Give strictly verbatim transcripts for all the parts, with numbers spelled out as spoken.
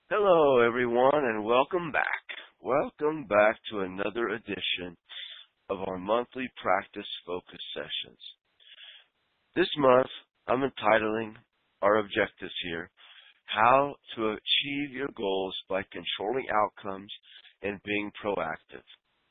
Hello, everyone, and welcome back. Welcome back to another edition of our monthly practice focus sessions. This month, I'm entitling our objectives here, How to Achieve Your Goals by Controlling Outcomes and Being Proactive.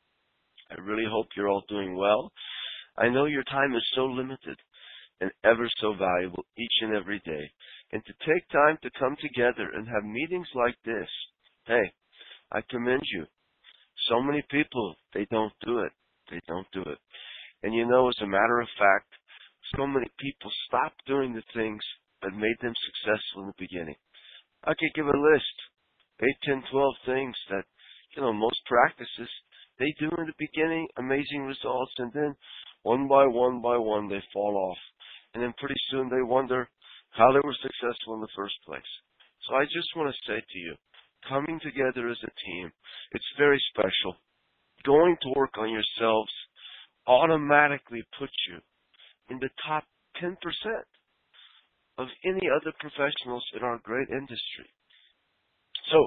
I really hope you're all doing well. I know your time is so limited and ever so valuable each and every day. And to take time to come together and have meetings like this, hey, I commend you. So many people, they don't do it. They don't do it. And you know, as a matter of fact, so many people stop doing the things that made them successful in the beginning. I could give a list, eight, ten, twelve things that, you know, most practices, they do in the beginning, amazing results, and then one by one by one, they fall off. And then pretty soon they wonder how they were successful in the first place. So I just want to say to you, coming together as a team, it's very special. Going to work on yourselves automatically puts you in the top ten percent of any other professionals in our great industry. So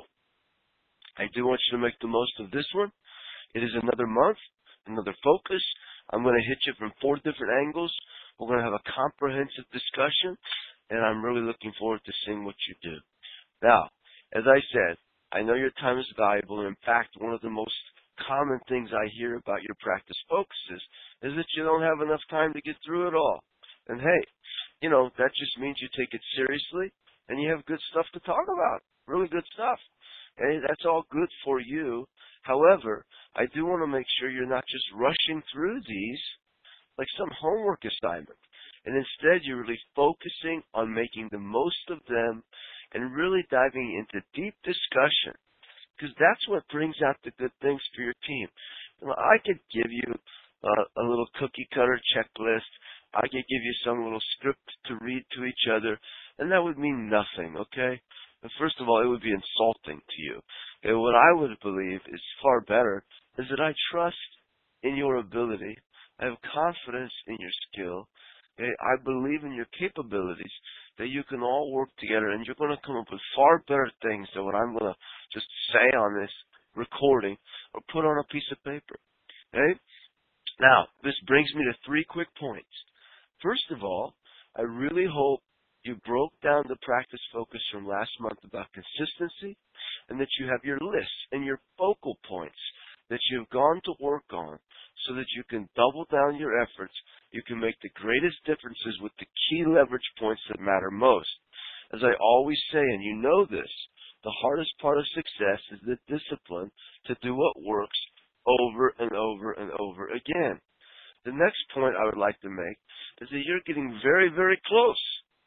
I do want you to make the most of this one. It is another month, another focus. I'm going to hit you from four different angles. We're going to have a comprehensive discussion, and I'm really looking forward to seeing what you do. Now, as I said, I know your time is valuable, and in fact, one of the most common things I hear about your practice focuses is that you don't have enough time to get through it all. And hey, you know, that just means you take it seriously, and you have good stuff to talk about, really good stuff. Hey, that's all good for you. However, I do want to make sure you're not just rushing through these like some homework assignment. And instead, you're really focusing on making the most of them and really diving into deep discussion, because that's what brings out the good things for your team. You know, I could give you uh, a little cookie-cutter checklist. I could give you some little script to read to each other, and that would mean nothing, okay? And first of all, it would be insulting to you. And what I would believe is far better is that I trust in your ability. I have confidence in your skill. Okay? I believe in your capabilities, that you can all work together, and you're going to come up with far better things than what I'm going to just say on this recording or put on a piece of paper. Okay? Now, this brings me to three quick points. First of all, I really hope you broke down the practice focus from last month about consistency, and that you have your lists and your focal points that you've gone to work on so that you can double down your efforts. You can make the greatest differences with the key leverage points that matter most. As I always say, and you know this, the hardest part of success is the discipline to do what works over and over and over again. The next point I would like to make is that you're getting very, very close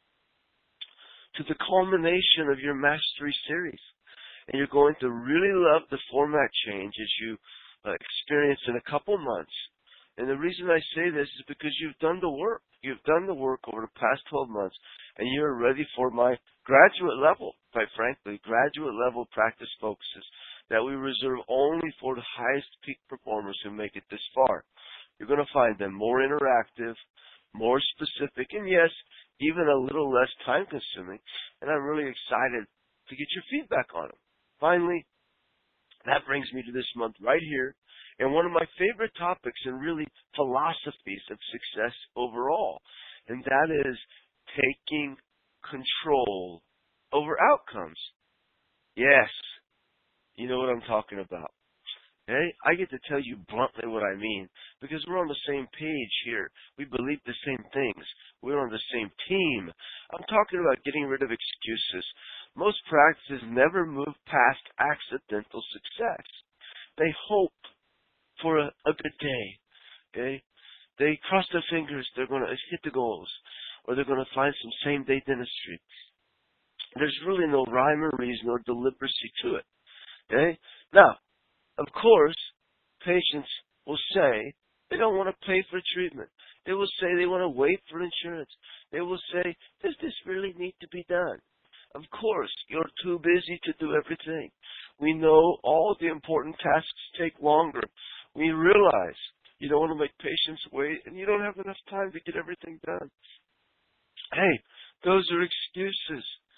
to the culmination of your Mastery Series. And you're going to really love the format change as you uh, experience in a couple months. And the reason I say this is because you've done the work. You've done the work over the past twelve months, and you're ready for my graduate level, quite frankly, graduate level practice focuses that we reserve only for the highest peak performers who make it this far. You're going to find them more interactive, more specific, and yes, even a little less time consuming. And I'm really excited to get your feedback on them. Finally, that brings me to this month right here, and one of my favorite topics and really philosophies of success overall, and that is taking control over outcomes. Yes, you know what I'm talking about. Okay? I get to tell you bluntly what I mean, because we're on the same page here. We believe the same things. We're on the same team. I'm talking about getting rid of excuses. Most practices never move past accidental success. They hope for a, a good day. Okay? They cross their fingers they're going to hit the goals, or they're going to find some same-day dentistry. There's really no rhyme or reason or deliberacy to it. Okay? Now, of course, patients will say they don't want to pay for treatment. They will say they want to wait for insurance. They will say, does this really need to be done? Of course, you're too busy to do everything. We know all the important tasks take longer. We realize you don't want to make patients wait, and you don't have enough time to get everything done. Hey, those are excuses.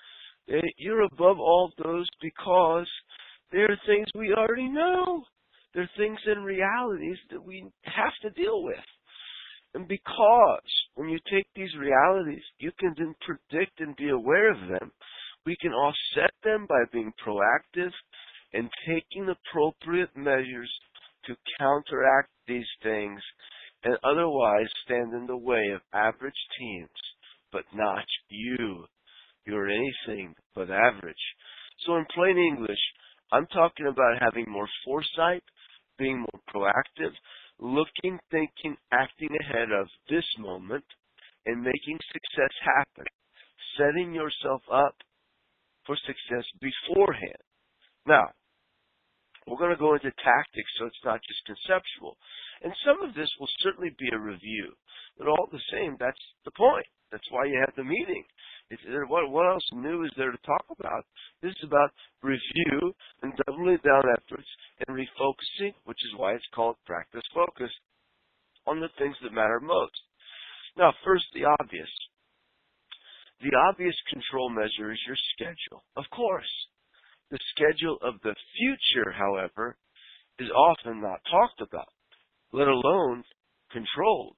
Okay? You're above all those because there are things we already know. There are things and realities that we have to deal with. And because when you take these realities, you can then predict and be aware of them, we can offset them by being proactive and taking appropriate measures to counteract these things and otherwise stand in the way of average teams, but not you. You're anything but average. So in plain English, I'm talking about having more foresight, being more proactive, looking, thinking, acting ahead of this moment, and making success happen, setting yourself up for success beforehand. Now, we're going to go into tactics so it's not just conceptual. And some of this will certainly be a review. But all the same, that's the point. That's why you have the meeting. It's, what, what else new is there to talk about? This is about review and doubling down efforts and refocusing, which is why it's called practice focus, on the things that matter most. Now, first, the obvious. The obvious control measure is your schedule. Of course. The schedule of the future, however, is often not talked about, let alone controlled.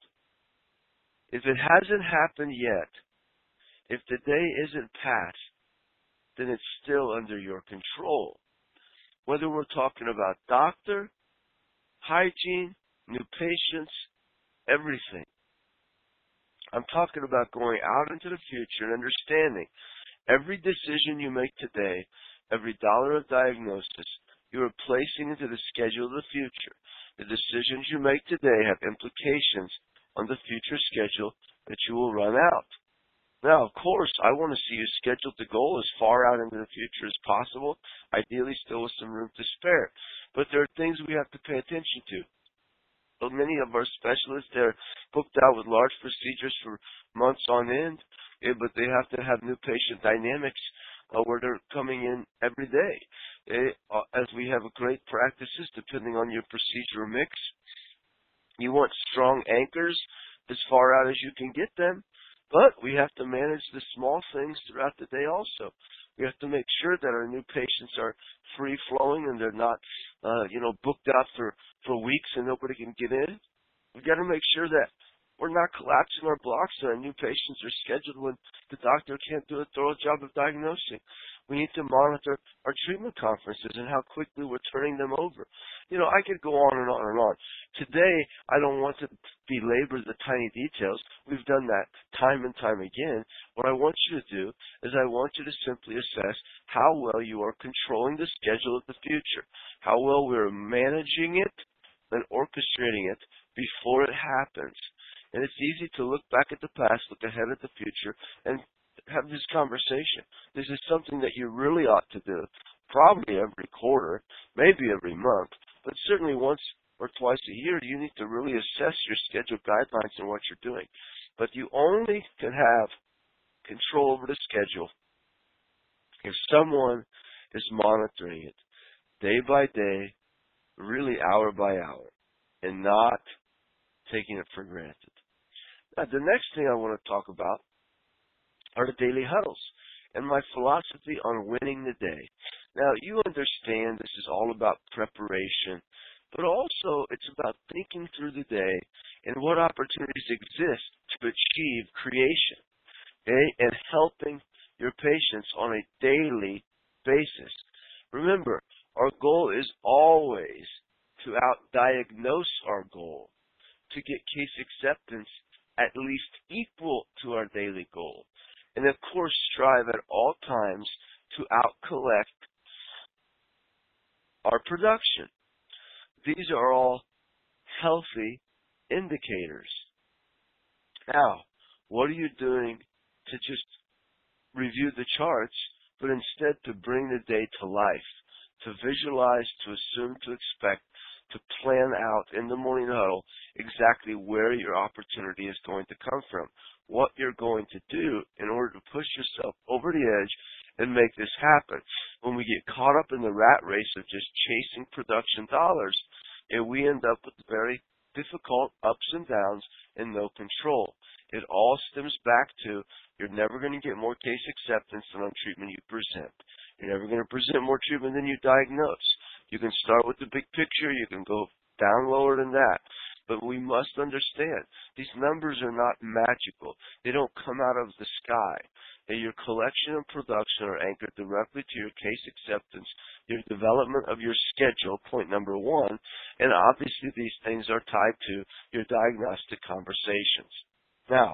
If it hasn't happened yet, if the day isn't past, then it's still under your control. Whether we're talking about doctor, hygiene, new patients, everything. I'm talking about going out into the future and understanding every decision you make today, every dollar of diagnosis, you are placing into the schedule of the future. The decisions you make today have implications on the future schedule that you will run out. Now, of course, I want to see you scheduled to goal as far out into the future as possible, ideally still with some room to spare. But there are things we have to pay attention to. So many of our specialists, they're booked out with large procedures for months on end, eh, but they have to have new patient dynamics uh, where they're coming in every day. Eh, uh, as we have a great practices, depending on your procedure mix, you want strong anchors as far out as you can get them, but we have to manage the small things throughout the day also. We have to make sure that our new patients are free-flowing and they're not, uh, you know, booked out for, for weeks and nobody can get in. We've got to make sure that we're not collapsing our blocks and our new patients are scheduled when the doctor can't do a thorough job of diagnosing. We need to monitor our treatment conferences and how quickly we're turning them over. You know, I could go on and on and on. Today, I don't want to belabor the tiny details. We've done that time and time again. What I want you to do is I want you to simply assess how well you are controlling the schedule of the future, how well we're managing it and orchestrating it before it happens. And it's easy to look back at the past, look ahead at the future, and have this conversation. This is something that you really ought to do, probably every quarter, maybe every month, but certainly once or twice a year, you need to really assess your schedule guidelines and what you're doing. But you only can have control over the schedule if someone is monitoring it day by day, really hour by hour, and not taking it for granted. Now, the next thing I want to talk about are the daily huddles and my philosophy on winning the day. Now, you understand this is all about preparation, but also it's about thinking through the day and what opportunities exist to achieve creation, okay, and helping your patients on a daily basis. Remember, our goal is always to out-diagnose our goal, to get case acceptance at least equal to our daily goal. And of course, strive at all times to out-collect our production. These are all healthy indicators. Now, what are you doing to just review the charts, but instead to bring the day to life, to visualize, to assume, to expect, to plan out in the morning huddle exactly where your opportunity is going to come from, what you're going to do in order to push yourself over the edge and make this happen. When we get caught up in the rat race of just chasing production dollars, and we end up with very difficult ups and downs and no control. It all stems back to you're never going to get more case acceptance than on treatment you present. You're never going to present more treatment than you diagnose. You can start with the big picture. You can go down lower than that. But we must understand, these numbers are not magical. They don't come out of the sky. And your collection and production are anchored directly to your case acceptance, your development of your schedule, point number one, and obviously these things are tied to your diagnostic conversations. Now,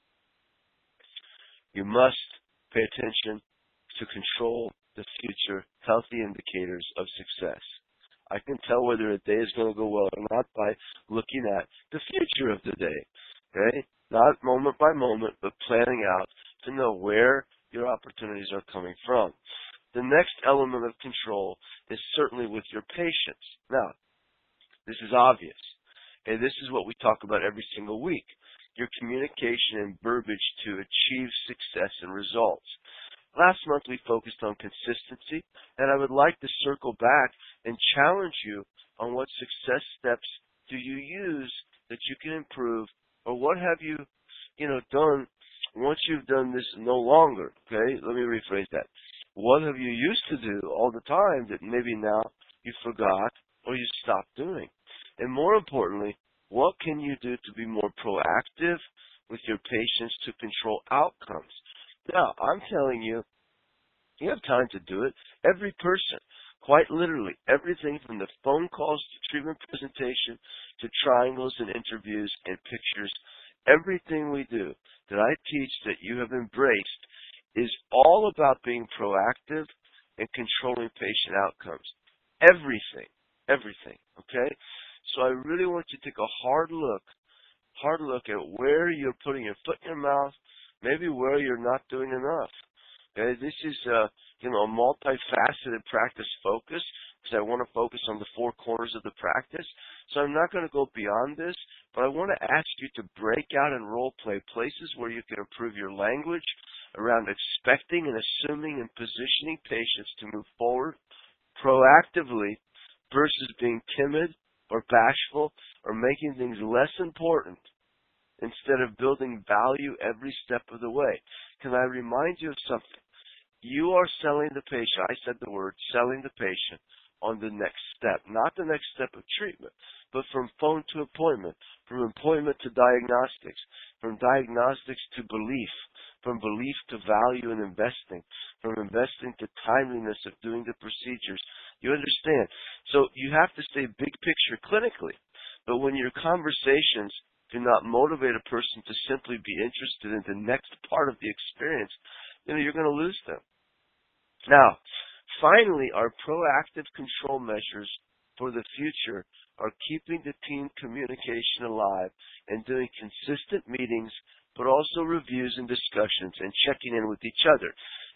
you must pay attention to control the future healthy indicators of success. I can tell whether a day is going to go well or not by looking at the future of the day, okay? Not moment by moment, but planning out to know where your opportunities are coming from. The next element of control is certainly with your patients. Now, this is obvious, and this is what we talk about every single week, your communication and verbiage to achieve success and results. Last month we focused on consistency, and I would like to circle back and challenge you on what success steps do you use that you can improve, or what have you, you know, done once you've done this no longer, okay? Let me rephrase that. What have you used to do all the time that maybe now you forgot or you stopped doing? And more importantly, what can you do to be more proactive with your patients to control outcomes? Now, I'm telling you, you have time to do it. Every person, quite literally, everything from the phone calls to treatment presentation to triangles and interviews and pictures, everything we do that I teach that you have embraced is all about being proactive and controlling patient outcomes. Everything, everything, okay? So I really want you to take a hard look, hard look at where you're putting your foot in your mouth, maybe where you're not doing enough. Okay, this is uh, you know, a multifaceted practice focus because I want to focus on the four corners of the practice. So I'm not going to go beyond this, but I want to ask you to break out and role play places where you can improve your language around expecting and assuming and positioning patients to move forward proactively versus being timid or bashful or making things less important instead of building value every step of the way. Can I remind you of something? You are selling the patient, I said the word, selling the patient on the next step, not the next step of treatment, but from phone to appointment, from appointment to diagnostics, from diagnostics to belief, from belief to value and investing, from investing to timeliness of doing the procedures. You understand? So you have to stay big picture clinically, but when your conversations do not motivate a person to simply be interested in the next part of the experience, you know, you're going to lose them. Now, finally, our proactive control measures for the future are keeping the team communication alive and doing consistent meetings, but also reviews and discussions and checking in with each other.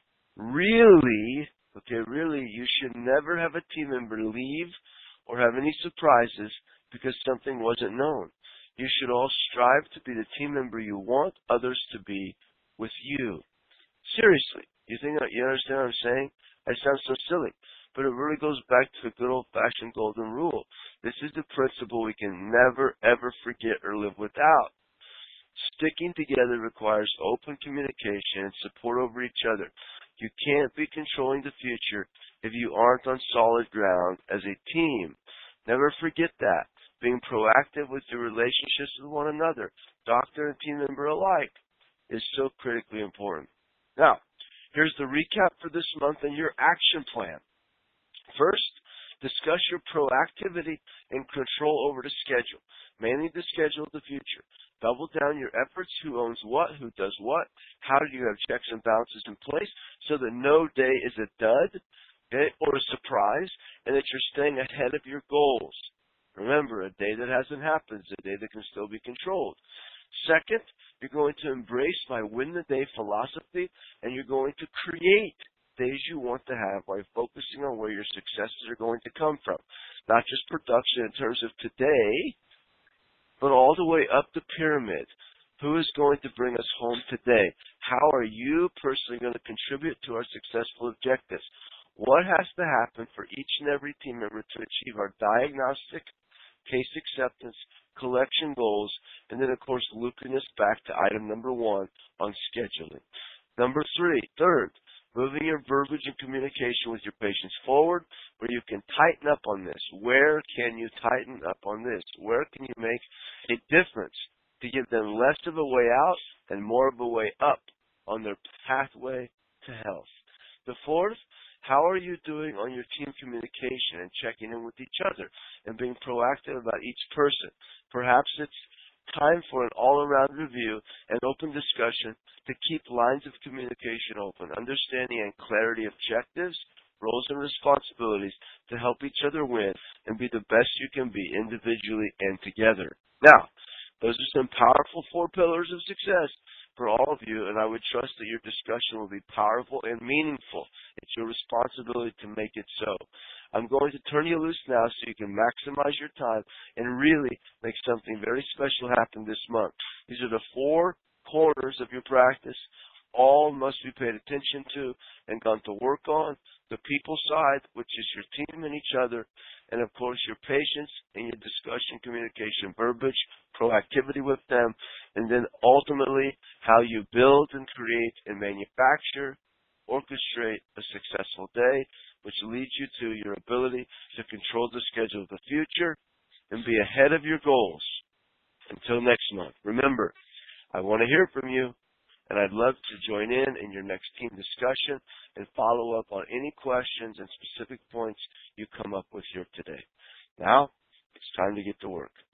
Really, okay, really, you should never have a team member leave or have any surprises because something wasn't known. You should all strive to be the team member you want others to be with you. Seriously, you think you understand what I'm saying? I sound so silly, but it really goes back to the good old-fashioned golden rule. This is the principle we can never, ever forget or live without. Sticking together requires open communication and support over each other. You can't be controlling the future if you aren't on solid ground as a team. Never forget that. Being proactive with your relationships with one another, doctor and team member alike, is so critically important. Now, here's the recap for this month and your action plan. First, discuss your proactivity and control over the schedule, mainly the schedule of the future. Double down your efforts, who owns what, who does what, how do you have checks and balances in place so that no day is a dud, okay, or a surprise, and that you're staying ahead of your goals. Remember, a day that hasn't happened is a day that can still be controlled. Second, you're going to embrace my win-the-day philosophy, and you're going to create days you want to have by focusing on where your successes are going to come from. Not just production in terms of today, but all the way up the pyramid. Who is going to bring us home today? How are you personally going to contribute to our successful objectives? What has to happen for each and every team member to achieve our diagnostic, case acceptance, collection goals, and then, of course, looping us back to item number one on scheduling. Number three, third, moving your verbiage and communication with your patients forward where you can tighten up on this. Where can you tighten up on this? Where can you make a difference to give them less of a way out and more of a way up on their pathway to health? The fourth, how are you doing on your team communication and checking in with each other and being proactive about each person? Perhaps it's time for an all-around review and open discussion to keep lines of communication open, understanding and clarity of objectives, roles and responsibilities to help each other win and be the best you can be individually and together. Now, those are some powerful four pillars of success for all of you, and I would trust that your discussion will be powerful and meaningful. It's your responsibility to make it so. I'm going to turn you loose now so you can maximize your time and really make something very special happen this month. These are the four corners of your practice. All must be paid attention to and gone to work on. The people side, which is your team and each other, and of course your patients and your discussion, communication, verbiage, proactivity with them, and then ultimately how you build and create and manufacture, orchestrate a successful day, which leads you to your ability to control the schedule of the future and be ahead of your goals. Until next month, remember, I want to hear from you, and I'd love to join in in your next team discussion and follow up on any questions and specific points you come up with here today. Now, it's time to get to work.